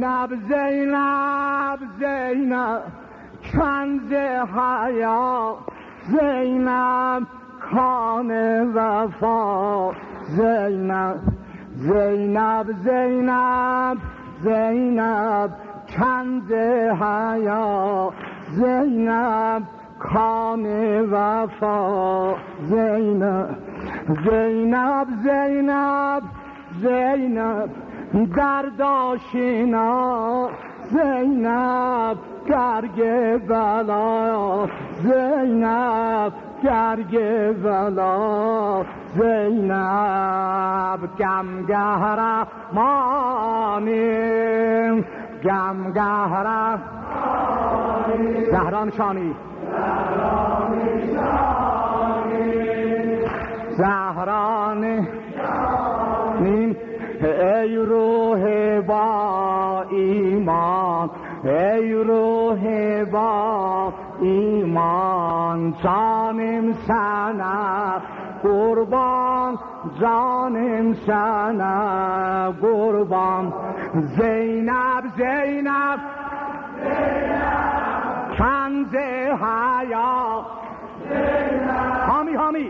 زینب زینب زینب کنز حیا زینب کان وفا زینب زینب زینب زینب کنز حیا زینب کان وفا زینب زینب زینب زینب درد آشنا زینب گرگ بلا زینب گرگ بلا زینب گمگهر مانیم گمگهر زهران شانی زهران نیم ای روح با ایمان ای روح با ایمان جانم سنه قربان جانم سنه قربان زینب زینب کنز حیا حامی حامی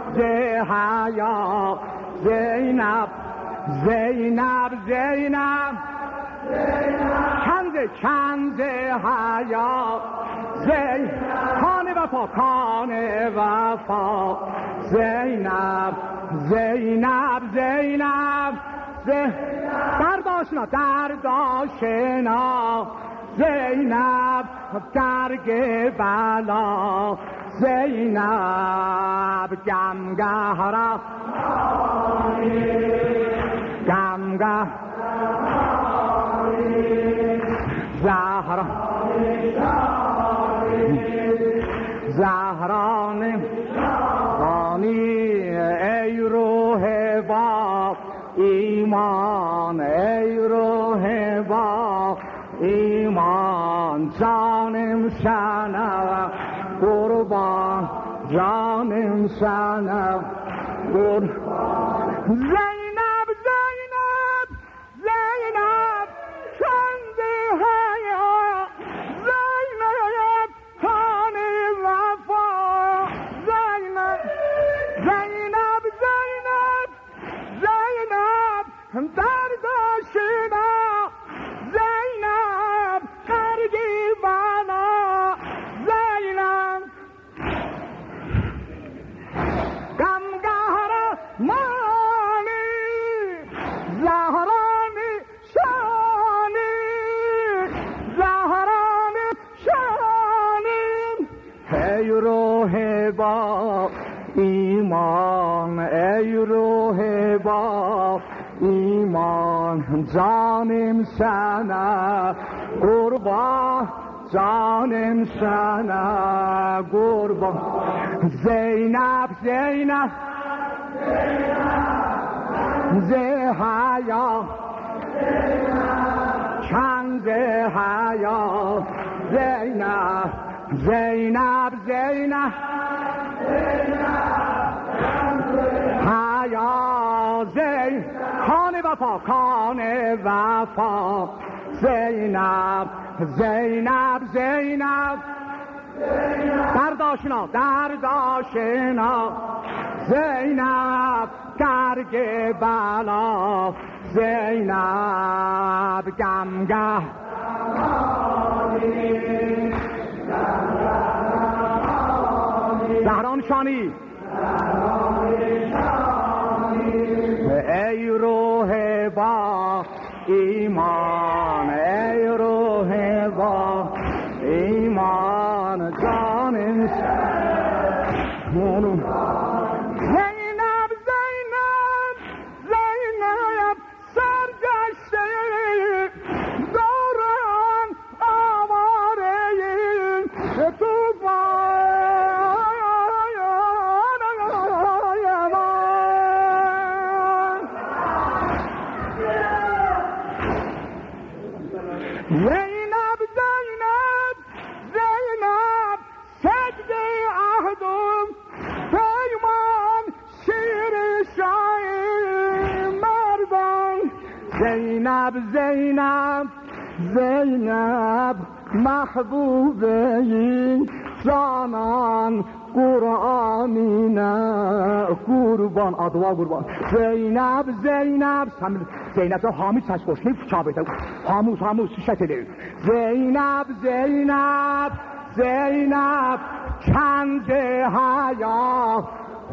حیا زینب زینب زینب کنز حیا کان وفا کان وفا زینب زینب زینب درداشنا درداشنا زینب درگ بلا زینب گمگهر گمگه زهران بانی ای روح با ایمان ای روح با ایمان جانم شنو قربان جانم شنو قربان زینب زینب زینب کنز حیا زینب کان وفا زینب زینب زینب زینب درد آشنا زینب قرگی بنا زینب غمگهر مانی زهرانی شانی زهرانی شانی ای روح با ایمان ای روح با ایمان جانم سنه قربان جانم سنه قربان زینب زینب زحیا کنز حیا زینب زینب زینب حیا زینب کان وفا کان وفا زینب زینب زینب درداشنا درداشنا زینب گرگ بلا زینب گمگه زهران شانی ای روح با ایمان ای روح با ایمان جانم زینب زینب زینب سرگشته دوران آواره زینب زینب زینب سجده عهدم پیمان شیر شاهی مردان زینب زینب زینب محبوبه جانان قرآنی نه قربان آدوا قربان زینب زینب تو حامد ساش koşmayıp çabete Hamuz şişeteli Zeynep kendi hayat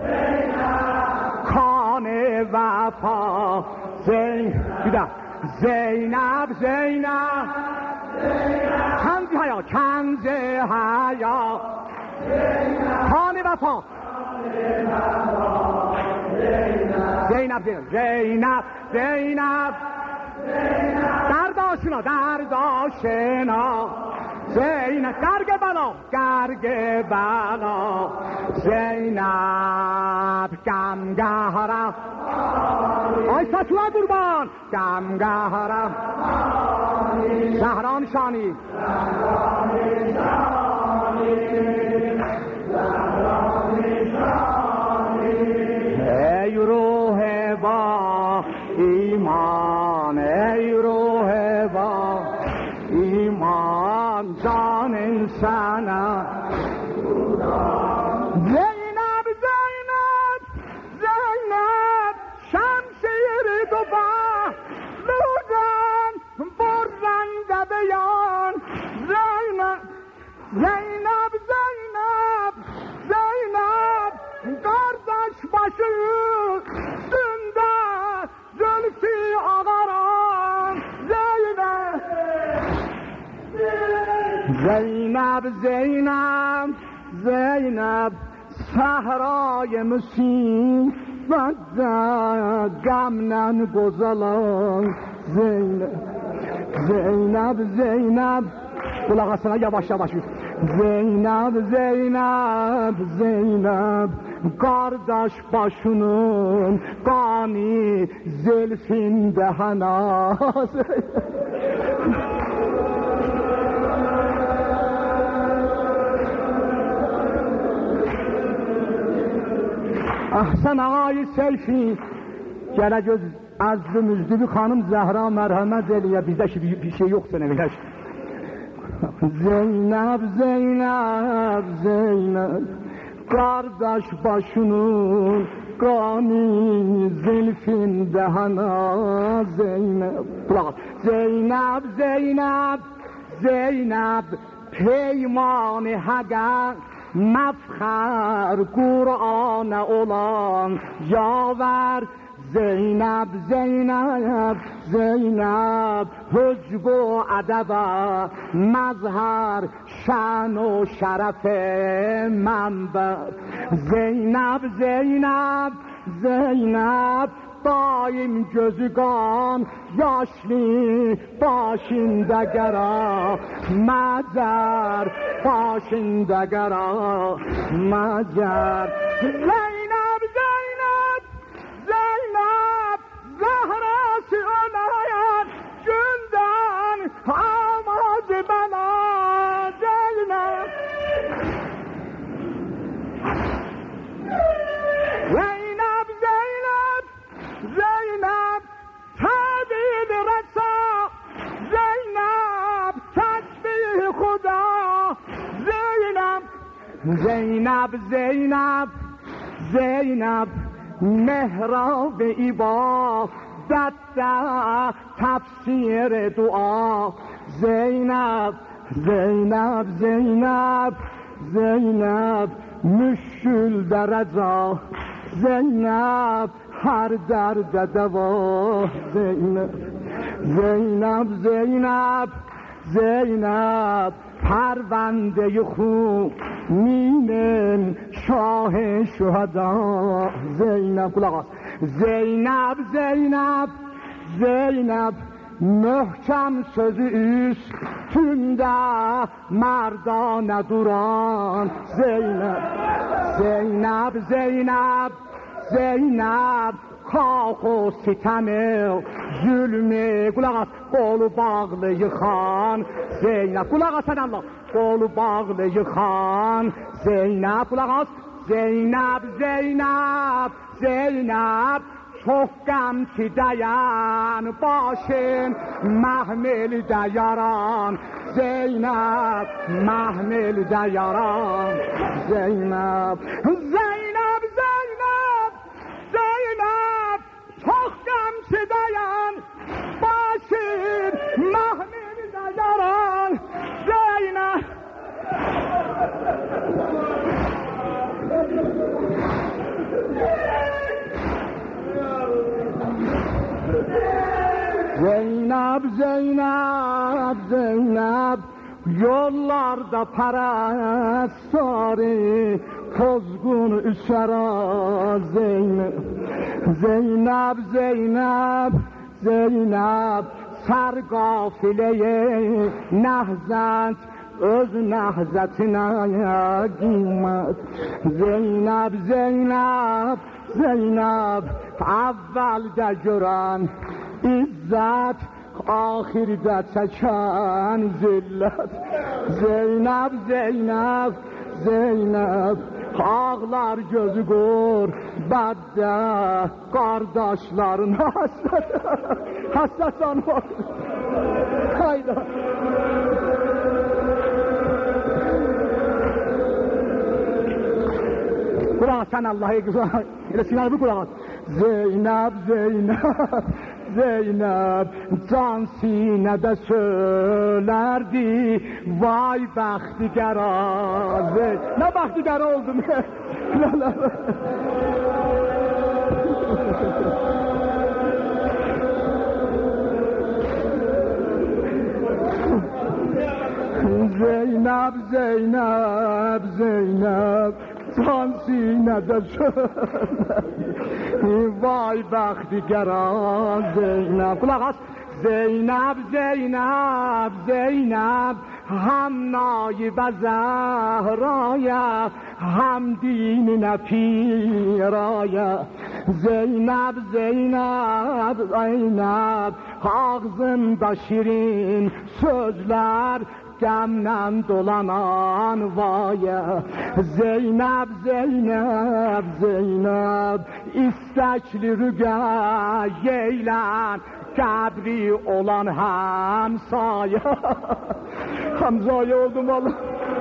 kane vefa Zeynep kendi hayat kane vefa Zeynep درداشنا زینب گرگ بلا زینب گمگهرم آی فتوه قربان گمگهرم زهران شانی ای روح با ایمان ای روح با ایمان جان انسان زینب شمشیر دوبا لودن برنده بیان زینب گردش başı üstünde zülfü ağaran Zeynep sahraya musibette gamlen bozalan Zeynep kulak asına yavaş Zeynep kardeş başının kani zülfinde hana Ahsen ağayı selfie Gələ göz azlı müzdü bir xanım Zəhra mərhəmət eləyə bizdə bir şey yoxdur nə Zeynep kardeş başının kani zülfinde hana Zeynep peymani haqa mefxer Kur'an olan yaver Zeynep hücbu adaba mazhar şan و şeref منبع Zeynep daim gözü kan yaşlı başında gara macar başında gara macar Zeynep zahrası önayan günden amacı bana Zeynep tadil resa Zeynep tesbih Khuda Zeynep mehrab ibadet tafsir dua Zeynep müşkül derece Zeynep her derde deva Zeynep پرونده خونین شاه شهدا Zeynep محکم sözü üstünde merdane duran Zeynep kah o sitemi zulmü kulak as kolu bağlı yıkan Zeynep kulak as sen Allah kolu bağlı yıkan Zeynep kulak as Zeynep çok gamki dayan başın mahmel dayaran Zeynep mahmel dayaran Zeynep Zeynep Zeynep Zeynep çok gamki dayan başın mahmel dayaran Zeynep Zeynep, Zeynep, Zeynep yollarda parasari tozgun üşara Zeynep Zeynep, Zeynep, Zeynep sar gafileye nehzet öz nehzetine kıymet Zeynep, Zeynep, Zeynep evvelde gören İzzet ahirde çeken zillet Zeynep, Zeynep, Zeynep ağlar gözü gurbette kardeşlerin hasretten var hayda Kur'an sen Allah'ı güzel ile sinanı bu Kur'an Zeynep, Zeynep Zeynep can sinede söylerdi vay baxtigara ne baxtigara oldum Zeynep, Zeynep, Zeynep can sinede söylerdi vay baxtigara Zeynep kulaq as Zeynep, Zeynep, Zeynep hem naibə Zehraya hem dinine piraya Zeynep, Zeynep, Zeynep ağzında şirin sözler Qəmlə dolanan vaya Zeynep, Zeynep, Zeynep İstəkli rüqəyyəylən Qəbri olan həmsaya Həmzaya oldum valla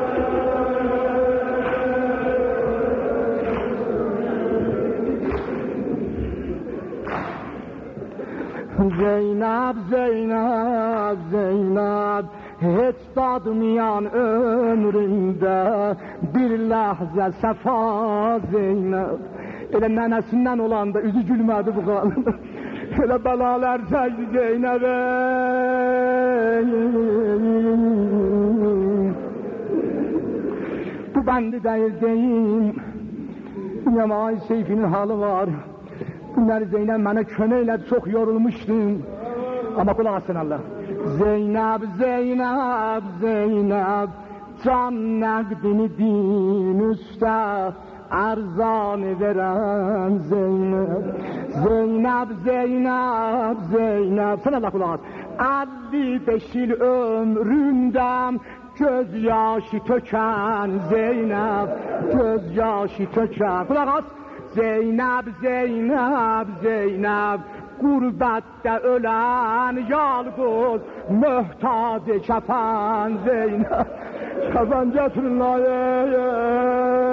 Zeynep, Zeynep, Zeynep Heç dadmayan ömründə bir ləhzə səfa Zeynep Elə nənəsindən olanda üzü gülmədi bu qalın Elə bəlalar çəkdi Zeynep'e Bu bəndi deyim Yamay Seyfinin halı var Bunları Zeynep mənə kömək elədi çox yorulmuşdum Amma qulaq asın Allah Zeynep, Zeynep, Zeynep can nəqdini din üstə ərzan verən Zeynep Zeynep, Zeynep, Zeynep Sən Allah qulaq as 55 il ömründən göz yaşı tökən Zeynep göz yaşı tökən Qulaq as Zeynep, Zeynep, Zeynep Gurbette ölen yalqız möhtac kəfən Zeynep Kəfən gətirin